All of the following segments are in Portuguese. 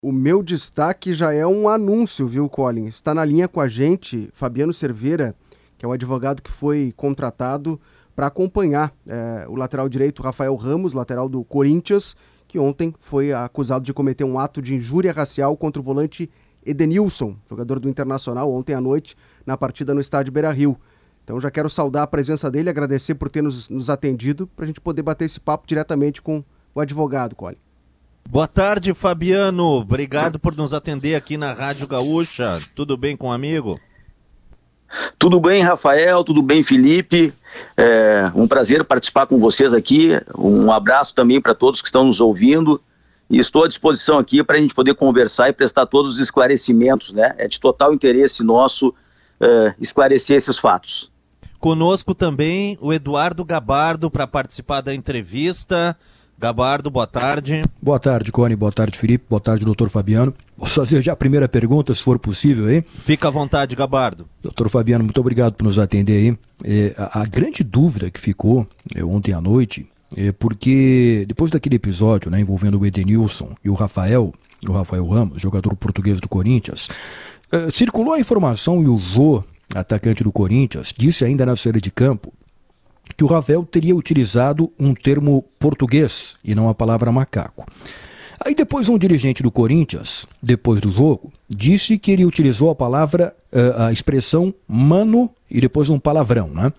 O meu destaque já é um anúncio, viu, Colin? Está na linha com a gente Fabiano Cerveira, que é o advogado que foi contratado para acompanhar o lateral direito Rafael Ramos, lateral do Corinthians, que ontem foi acusado de cometer um ato de injúria racial contra o volante Edenilson, jogador do Internacional, ontem à noite, na partida no estádio Beira-Rio. Então já quero saudar a presença dele, agradecer por ter nos atendido, para a gente poder bater esse papo diretamente com o advogado, Colin. Boa tarde, Fabiano. Obrigado por nos atender aqui na Rádio Gaúcha. Tudo bem com o amigo? Tudo bem, Rafael. Tudo bem, Felipe. Um prazer participar com vocês aqui. Um abraço também para todos que estão nos ouvindo. E estou à disposição aqui para a gente poder conversar e prestar todos os esclarecimentos, né? É de total interesse nosso esclarecer esses fatos. Conosco também o Eduardo Gabardo para participar da entrevista. Gabardo, boa tarde. Boa tarde, Cone. Boa tarde, Felipe. Boa tarde, doutor Fabiano. Vou fazer já a primeira pergunta, se for possível, aí. Fica à vontade, Gabardo. Doutor Fabiano, muito obrigado por nos atender aí. A grande dúvida que ficou ontem à noite porque depois daquele episódio, né, envolvendo o Edenilson e o Rafael Ramos, jogador português do Corinthians, circulou a informação e o Jô, atacante do Corinthians, disse ainda na saída de campo que o Rafael teria utilizado um termo português e não a palavra macaco. Aí depois um dirigente do Corinthians, depois do jogo, disse que ele utilizou a palavra, a expressão mano e depois um palavrão, né?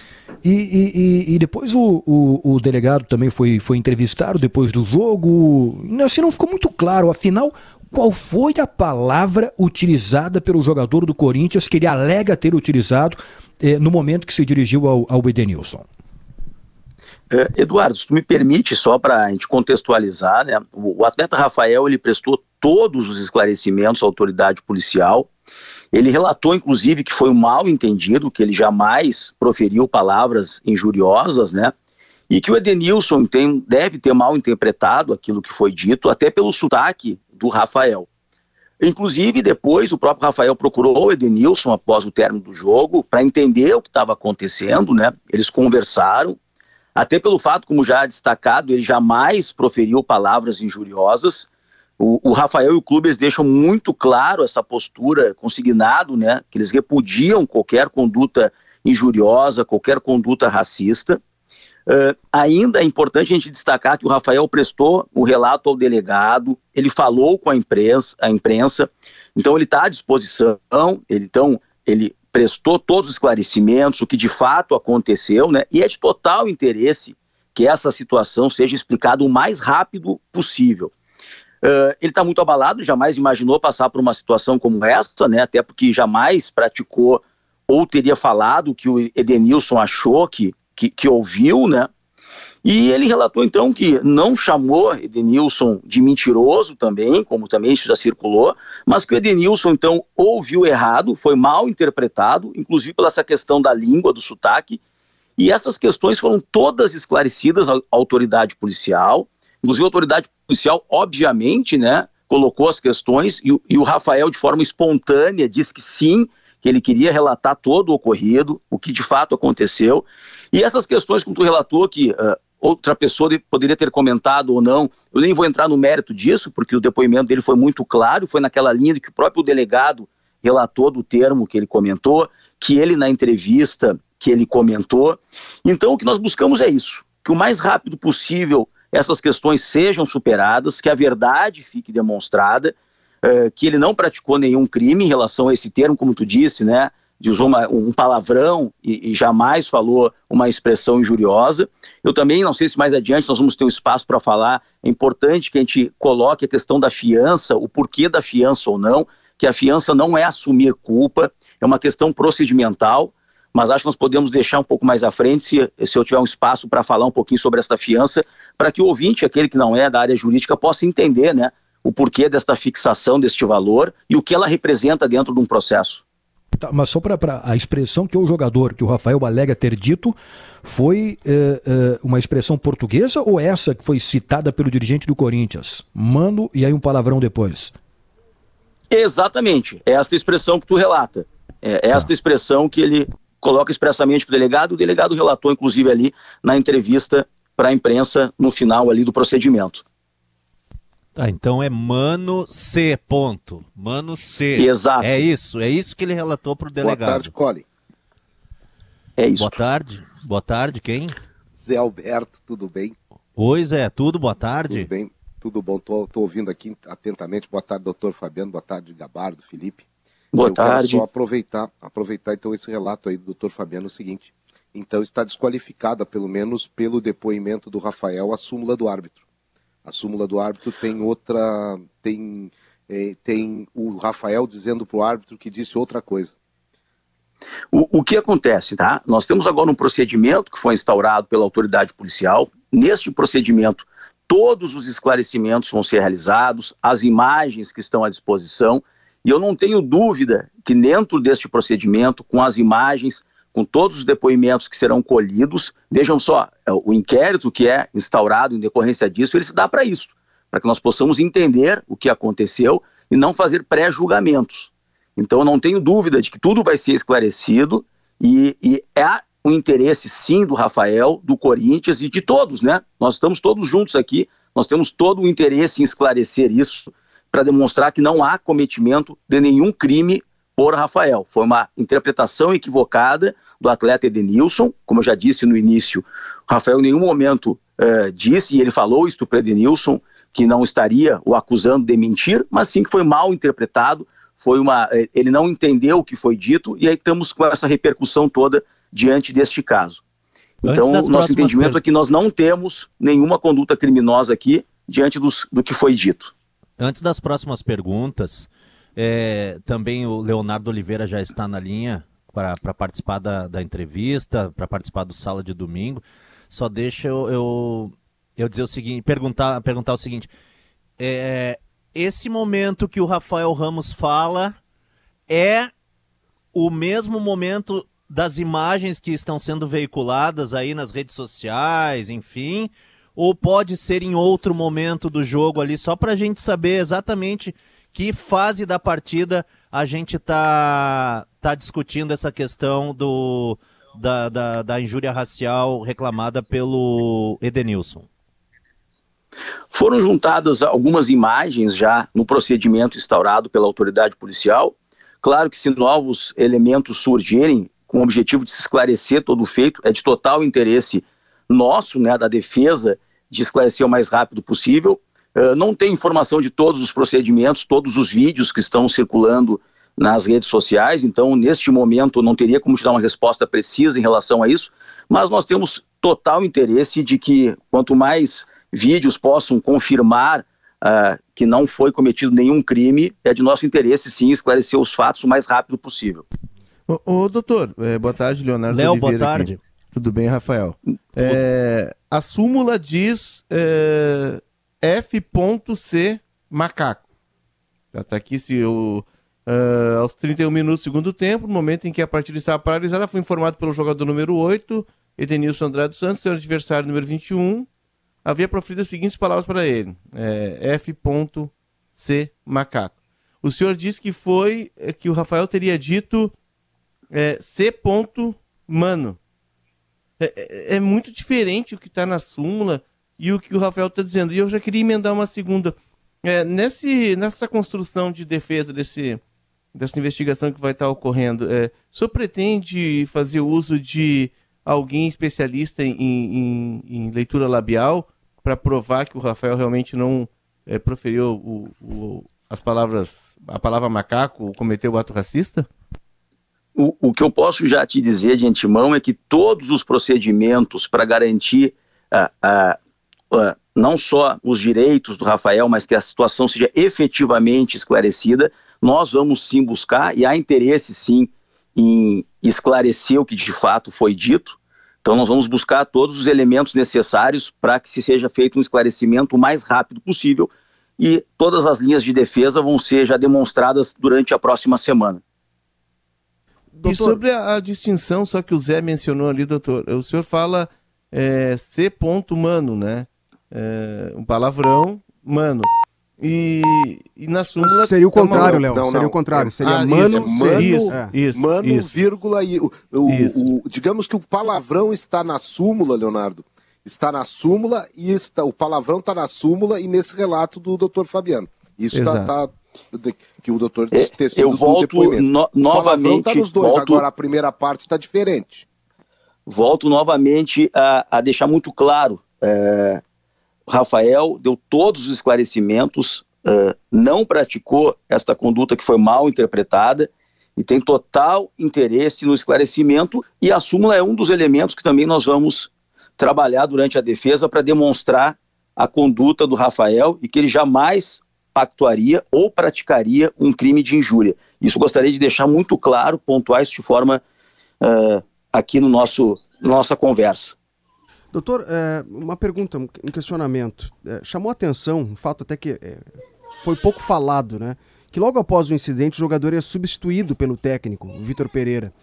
E depois o delegado também foi entrevistado depois do jogo, assim não ficou muito claro, afinal, qual foi a palavra utilizada pelo jogador do Corinthians que ele alega ter utilizado no momento que se dirigiu ao Edenilson? Eduardo, se tu me permite, só para a gente contextualizar, né? O atleta Rafael, ele prestou todos os esclarecimentos à autoridade policial. Ele relatou, inclusive, que foi um mal entendido, que ele jamais proferiu palavras injuriosas, né? E que o Edenilson deve ter mal interpretado aquilo que foi dito, até pelo sotaque do Rafael. Inclusive, depois, o próprio Rafael procurou o Edenilson após o término do jogo para entender o que estava acontecendo, né? Eles conversaram, até pelo fato, como já destacado, ele jamais proferiu palavras injuriosas. O Rafael e o clube, eles deixam muito claro essa postura, consignado, né? Que eles repudiam qualquer conduta injuriosa, qualquer conduta racista. Ainda é importante a gente destacar que o Rafael prestou o relato ao delegado, ele falou com a imprensa, então ele está à disposição, ele prestou todos os esclarecimentos, o que de fato aconteceu, né? E é de total interesse que essa situação seja explicada o mais rápido possível. Ele está muito abalado, jamais imaginou passar por uma situação como essa, né? Até porque jamais praticou ou teria falado que o Edenilson achou que ouviu, né? E ele relatou então que não chamou Edenilson de mentiroso também, como também isso já circulou, mas que o Edenilson então ouviu errado, foi mal interpretado, inclusive pela essa questão da língua, do sotaque, e essas questões foram todas esclarecidas à autoridade policial. Inclusive a autoridade policial, obviamente, né, colocou as questões e o Rafael, de forma espontânea, disse que sim, que ele queria relatar todo o ocorrido, o que de fato aconteceu. E essas questões, como tu relatou, que outra pessoa poderia ter comentado ou não, eu nem vou entrar no mérito disso, porque o depoimento dele foi muito claro, foi naquela linha de que o próprio delegado relatou do termo que ele comentou, que ele na entrevista que ele comentou. Então o que nós buscamos é isso, que o mais rápido possível essas questões sejam superadas, que a verdade fique demonstrada, que ele não praticou nenhum crime em relação a esse termo, como tu disse, né, de usar um palavrão e jamais falou uma expressão injuriosa. Eu também, não sei se mais adiante nós vamos ter um espaço para falar, é importante que a gente coloque a questão da fiança, o porquê da fiança ou não, que a fiança não é assumir culpa, é uma questão procedimental, mas acho que nós podemos deixar um pouco mais à frente, se eu tiver um espaço para falar um pouquinho sobre essa fiança, para que o ouvinte, aquele que não é da área jurídica, possa entender, né, o porquê desta fixação deste valor e o que ela representa dentro de um processo. Tá, mas só para a expressão que o jogador, que o Rafael alega ter dito, foi uma expressão portuguesa ou essa que foi citada pelo dirigente do Corinthians? Mano, e aí um palavrão depois. Exatamente, é essa expressão que tu relata. É esta expressão que ele coloca expressamente para o delegado relatou inclusive ali na entrevista para a imprensa no final ali do procedimento. Tá, então é Mano C, ponto. Mano C. Exato. É isso que ele relatou pro delegado. Boa tarde, Colin. É isso. Boa tarde, quem? Zé Alberto, tudo bem? Oi, Zé, tudo? Boa tarde. Tudo bem, tudo bom. Tô ouvindo aqui atentamente. Boa tarde, doutor Fabiano. Boa tarde, Gabardo, Felipe. Boa tarde. Quero só aproveitar então esse relato aí do doutor Fabiano, o seguinte. Então está desqualificada, pelo menos pelo depoimento do Rafael, a súmula do árbitro. A súmula do árbitro tem outra... Tem o Rafael dizendo para o árbitro que disse outra coisa. O que acontece, tá? Nós temos agora um procedimento que foi instaurado pela autoridade policial. Neste procedimento, todos os esclarecimentos vão ser realizados, as imagens que estão à disposição, e eu não tenho dúvida que dentro deste procedimento, com as imagens, com todos os depoimentos que serão colhidos, vejam só, o inquérito que é instaurado em decorrência disso, ele se dá para isso, para que nós possamos entender o que aconteceu e não fazer pré-julgamentos. Então eu não tenho dúvida de que tudo vai ser esclarecido e é o interesse sim do Rafael, do Corinthians e de todos, né? Nós estamos todos juntos aqui, nós temos todo o interesse em esclarecer isso para demonstrar que não há cometimento de nenhum crime por Rafael. Foi uma interpretação equivocada do atleta Edenilson, como eu já disse no início, o Rafael em nenhum momento disse, e ele falou isso para o Edenilson, que não estaria o acusando de mentir, mas sim que foi mal interpretado, ele não entendeu o que foi dito, e aí estamos com essa repercussão toda diante deste caso. Então, o nosso entendimento é que nós não temos nenhuma conduta criminosa aqui diante do que foi dito. Antes das próximas perguntas, também o Leonardo Oliveira já está na linha para participar da entrevista, para participar do Sala de Domingo. Só deixa eu dizer o seguinte, perguntar o seguinte, esse momento que o Rafael Ramos fala é o mesmo momento das imagens que estão sendo veiculadas aí nas redes sociais, enfim, ou pode ser em outro momento do jogo ali, só para a gente saber exatamente que fase da partida a gente tá discutindo essa questão da injúria racial reclamada pelo Edenilson. Foram juntadas algumas imagens já no procedimento instaurado pela autoridade policial. Claro que se novos elementos surgirem com o objetivo de se esclarecer todo o feito, é de total interesse nosso, né, da defesa, de esclarecer o mais rápido possível. Não tem informação de todos os procedimentos, todos os vídeos que estão circulando nas redes sociais, então neste momento não teria como te dar uma resposta precisa em relação a isso, mas nós temos total interesse de que quanto mais vídeos possam confirmar que não foi cometido nenhum crime, é de nosso interesse sim esclarecer os fatos o mais rápido possível. Ô doutor, boa tarde, Leonardo Léo, Oliveira. Boa tarde. Aqui. Tudo bem, Rafael? A súmula diz F.C. macaco. Já está aqui aos 31 minutos do segundo tempo, no momento em que a partida estava paralisada, foi informado pelo jogador número 8, Edenilson Andrade dos Santos, seu adversário número 21, havia proferido as seguintes palavras para ele, F.C. macaco. O senhor disse que que o Rafael teria dito C. mano. É muito diferente o que está na súmula e o que o Rafael está dizendo. E eu já queria emendar uma segunda. Nessa construção de defesa dessa investigação que vai estar ocorrendo, o senhor pretende fazer uso de alguém especialista em leitura labial para provar que o Rafael realmente não proferiu a palavra macaco ou cometeu o ato racista? O que eu posso já te dizer de antemão é que todos os procedimentos para garantir não só os direitos do Rafael, mas que a situação seja efetivamente esclarecida, nós vamos sim buscar, e há interesse sim em esclarecer o que de fato foi dito. Então nós vamos buscar todos os elementos necessários para que se seja feito um esclarecimento o mais rápido possível, e todas as linhas de defesa vão ser já demonstradas durante a próxima semana. Doutor. E sobre a distinção, só que o Zé mencionou ali, doutor, o senhor fala C. mano, né? Um palavrão, mano. E na súmula... Seria o contrário, Léo. Seria o contrário. Seria mano, isso, mano, vírgula, e digamos que o palavrão está na súmula, Leonardo, está na súmula e o palavrão está na súmula e nesse relato do doutor Fabiano. Isso está que o doutor disse ter sido eu volto novamente. Está nos dois, agora a primeira parte está diferente. Volto novamente a deixar muito claro. Rafael deu todos os esclarecimentos, não praticou esta conduta que foi mal interpretada e tem total interesse no esclarecimento, e a súmula é um dos elementos que também nós vamos trabalhar durante a defesa para demonstrar a conduta do Rafael e que ele jamais pactuaria ou praticaria um crime de injúria. Isso gostaria de deixar muito claro, pontuar isso de forma aqui no nossa conversa. Doutor, uma pergunta, um questionamento. Chamou a atenção, um fato até que foi pouco falado, né? Que logo após o incidente o jogador é substituído pelo técnico, o Vitor Pereira.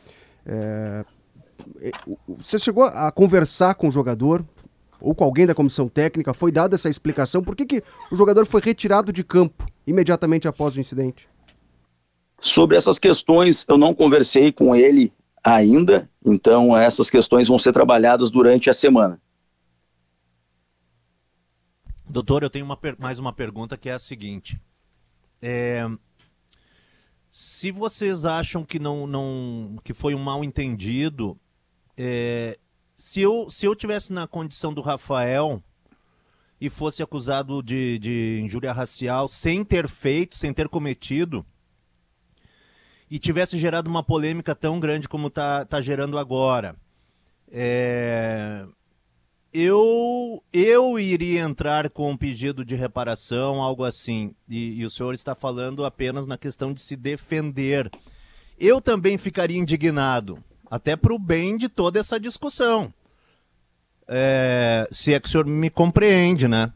Você chegou a conversar com o jogador ou com alguém da comissão técnica? Foi dada essa explicação? Por que o jogador foi retirado de campo imediatamente após o incidente? Sobre essas questões eu não conversei com ele ainda, então essas questões vão ser trabalhadas durante a semana. Doutor, eu tenho mais uma pergunta que é a seguinte. Se vocês acham que que foi um mal entendido, se eu tivesse na condição do Rafael e fosse acusado de injúria racial sem ter cometido, e tivesse gerado uma polêmica tão grande como tá gerando agora, eu iria entrar com um pedido de reparação, algo assim, e o senhor está falando apenas na questão de se defender. Eu também ficaria indignado, até para o bem de toda essa discussão, se é que o senhor me compreende, né?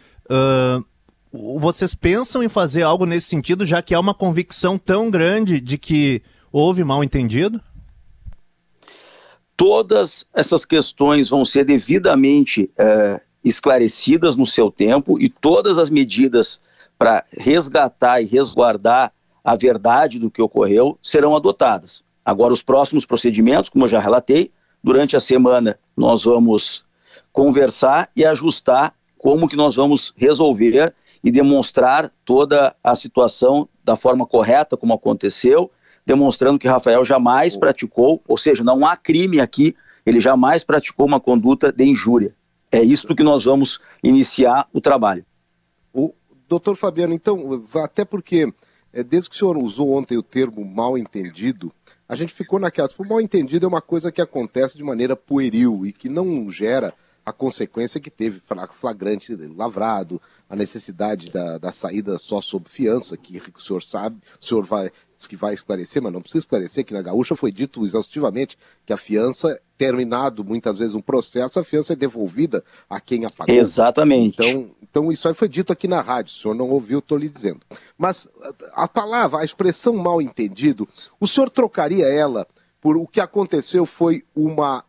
Vocês pensam em fazer algo nesse sentido, já que há uma convicção tão grande de que houve mal entendido? Todas essas questões vão ser devidamente esclarecidas no seu tempo, e todas as medidas para resgatar e resguardar a verdade do que ocorreu serão adotadas. Agora, os próximos procedimentos, como eu já relatei, durante a semana nós vamos conversar e ajustar como que nós vamos resolver e demonstrar toda a situação da forma correta como aconteceu, demonstrando que Rafael jamais praticou, ou seja, não há crime aqui, ele jamais praticou uma conduta de injúria. É isso que nós vamos iniciar o trabalho. O doutor Fabiano, então, até porque, desde que o senhor usou ontem o termo mal entendido, a gente ficou naquela... O mal entendido é uma coisa que acontece de maneira pueril e que não gera a consequência que teve flagrante lavrado, a necessidade da saída só sob fiança, que o senhor sabe, o senhor diz que vai esclarecer, mas não precisa esclarecer, que na Gaúcha foi dito exaustivamente que a fiança, terminado muitas vezes um processo, a fiança é devolvida a quem a pagou. Exatamente. Então isso aí foi dito aqui na rádio, o senhor não ouviu, estou lhe dizendo. Mas a palavra, a expressão mal entendido, o senhor trocaria ela por o que aconteceu foi uma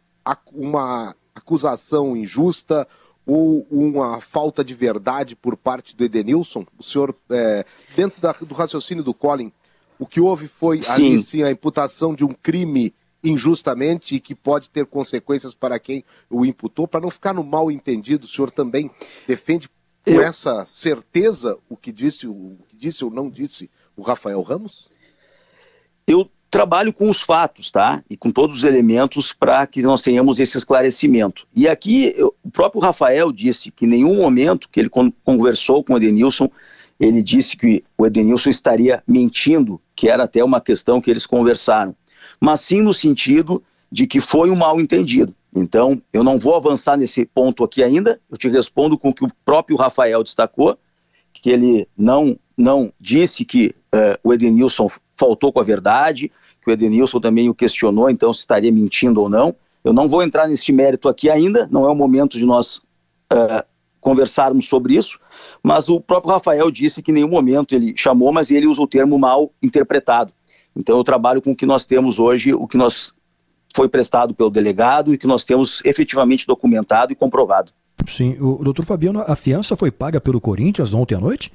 acusação injusta ou uma falta de verdade por parte do Edenilson? O senhor, dentro do raciocínio do Colin, o que houve foi ali sim a imputação de um crime injustamente e que pode ter consequências para quem o imputou, para não ficar no mal entendido. O senhor também defende com essa certeza o que disse ou não disse o Rafael Ramos? Eu trabalho com os fatos, tá? E com todos os elementos para que nós tenhamos esse esclarecimento. E aqui o próprio Rafael disse que em nenhum momento que ele conversou com o Edenilson, ele disse que o Edenilson estaria mentindo, que era até uma questão que eles conversaram. Mas sim no sentido de que foi um mal entendido. Então, eu não vou avançar nesse ponto aqui ainda, eu te respondo com o que o próprio Rafael destacou, que ele não disse que o Edenilson faltou com a verdade, que o Edenilson também o questionou, então se estaria mentindo ou não. Eu não vou entrar nesse mérito aqui ainda, não é o momento de nós conversarmos sobre isso, mas o próprio Rafael disse que em nenhum momento ele chamou, mas ele usa o termo mal interpretado. Então eu trabalho com o que nós temos hoje, o que foi prestado pelo delegado e que nós temos efetivamente documentado e comprovado. Sim, o doutor Fabiano, a fiança foi paga pelo Corinthians ontem à noite?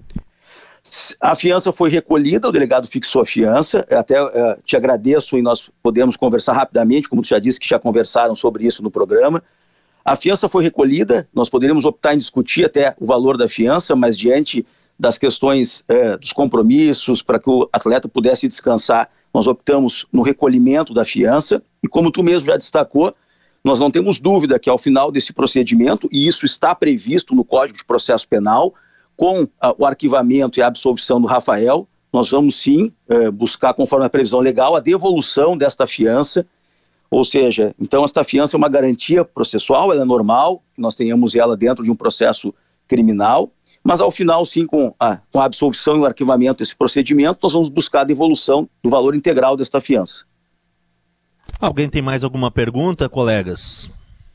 A fiança foi recolhida, o delegado fixou a fiança, até te agradeço e nós podemos conversar rapidamente, como tu já disse que já conversaram sobre isso no programa. A fiança foi recolhida, nós poderíamos optar em discutir até o valor da fiança, mas diante das questões dos compromissos, para que o atleta pudesse descansar, nós optamos no recolhimento da fiança, e como tu mesmo já destacou, nós não temos dúvida que ao final desse procedimento, e isso está previsto no Código de Processo Penal, com o arquivamento e a absolvição do Rafael, nós vamos sim buscar, conforme a previsão legal, a devolução desta fiança. Ou seja, então esta fiança é uma garantia processual, ela é normal, que nós tenhamos ela dentro de um processo criminal, mas ao final sim, com a absolvição e o arquivamento desse procedimento, nós vamos buscar a devolução do valor integral desta fiança. Alguém tem mais alguma pergunta, colegas?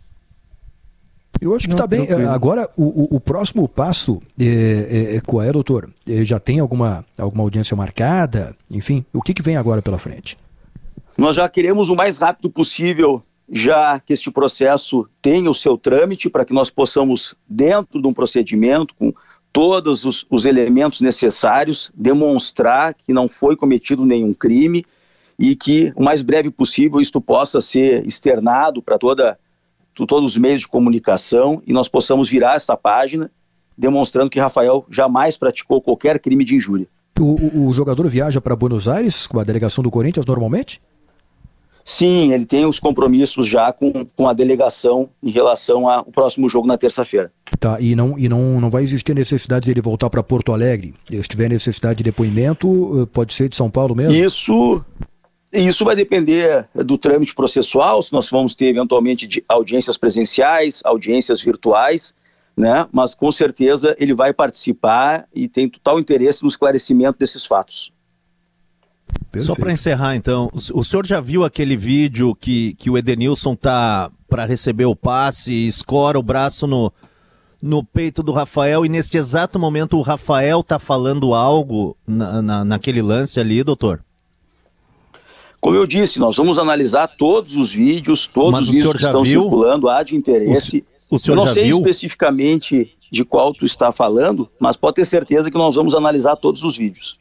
Eu acho que está bem. Agora, o próximo passo qual é, doutor? Já tem alguma audiência marcada? Enfim, o que vem agora pela frente? Nós já queremos o mais rápido possível, já que este processo tenha o seu trâmite, para que nós possamos, dentro de um procedimento, com todos os elementos necessários, demonstrar que não foi cometido nenhum crime e que, o mais breve possível, isto possa ser externado para todos os meios de comunicação e nós possamos virar essa página, demonstrando que Rafael jamais praticou qualquer crime de injúria. O jogador viaja para Buenos Aires com a delegação do Corinthians normalmente? Sim, ele tem os compromissos já com a delegação em relação ao próximo jogo na terça-feira. Tá, e não vai existir necessidade dele voltar para Porto Alegre? Se tiver necessidade de depoimento, pode ser de São Paulo mesmo? Isso vai depender do trâmite processual, se nós vamos ter eventualmente audiências presenciais, audiências virtuais, né? Mas com certeza ele vai participar e tem total interesse no esclarecimento desses fatos. Perfeito. Só para encerrar, então, o senhor já viu aquele vídeo que o Edenilson tá para receber o passe e escora o braço no peito do Rafael e neste exato momento o Rafael tá falando algo naquele lance ali, doutor? Como eu disse, nós vamos analisar todos os vídeos, todos os vídeos que estão circulando, há de interesse. O senhor eu não já sei viu? Especificamente de qual tu está falando, mas pode ter certeza que nós vamos analisar todos os vídeos.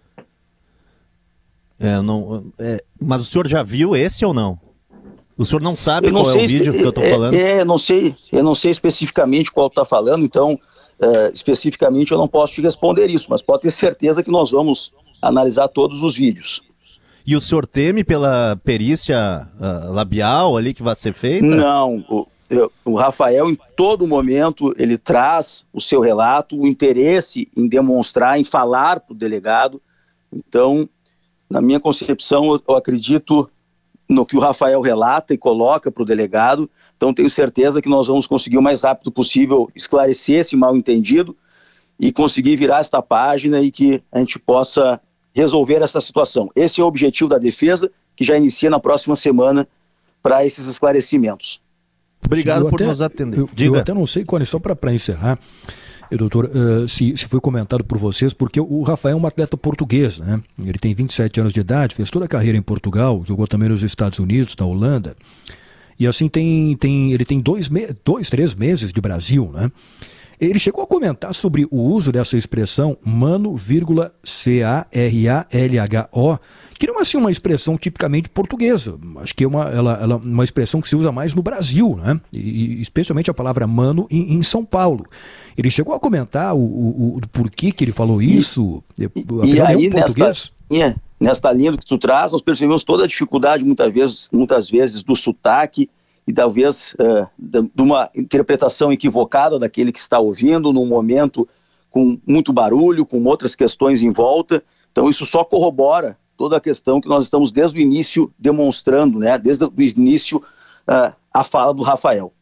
Mas o senhor já viu esse ou não? O senhor não sabe qual é o vídeo que eu estou falando? Eu não sei especificamente qual tu está falando, então especificamente eu não posso te responder isso, mas pode ter certeza que nós vamos analisar todos os vídeos. E o senhor teme pela perícia labial ali que vai ser feita? Não, o Rafael em todo momento ele traz o seu relato, o interesse em demonstrar, em falar para o delegado. Então, na minha concepção, eu acredito no que o Rafael relata e coloca para o delegado, então tenho certeza que nós vamos conseguir o mais rápido possível esclarecer esse mal-entendido e conseguir virar esta página e que a gente possa resolver essa situação. Esse é o objetivo da defesa, que já inicia na próxima semana para esses esclarecimentos. Obrigado por nos atender. Eu até não sei, Cone, só para encerrar, doutor, se foi comentado por vocês, porque o Rafael é um atleta português, né? Ele tem 27 anos de idade, fez toda a carreira em Portugal, jogou também nos Estados Unidos, na Holanda, e assim ele tem 3 meses de Brasil, né? Ele chegou a comentar sobre o uso dessa expressão mano, C-A-R-A-L-H-O, que não é assim uma expressão tipicamente portuguesa. Acho que ela é uma expressão que se usa mais no Brasil, né? E especialmente a palavra mano em São Paulo. Ele chegou a comentar o porquê que ele falou isso? E aí, nesta linha que tu traz, nós percebemos toda a dificuldade, muitas vezes, do sotaque, e talvez de uma interpretação equivocada daquele que está ouvindo, num momento com muito barulho, com outras questões em volta. Então isso só corrobora toda a questão que nós estamos desde o início demonstrando, né? Desde o início a fala do Rafael.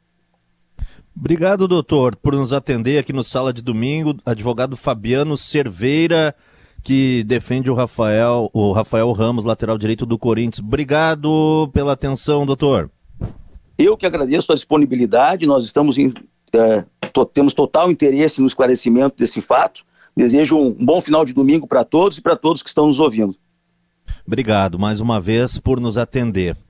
Obrigado, doutor, por nos atender aqui no Sala de Domingo, advogado Fabiano Cerveira, que defende o Rafael Ramos, lateral direito do Corinthians. Obrigado pela atenção, doutor. Eu que agradeço a disponibilidade, nós estamos temos total interesse no esclarecimento desse fato. Desejo um bom final de domingo para todos e para todos que estão nos ouvindo. Obrigado mais uma vez por nos atender.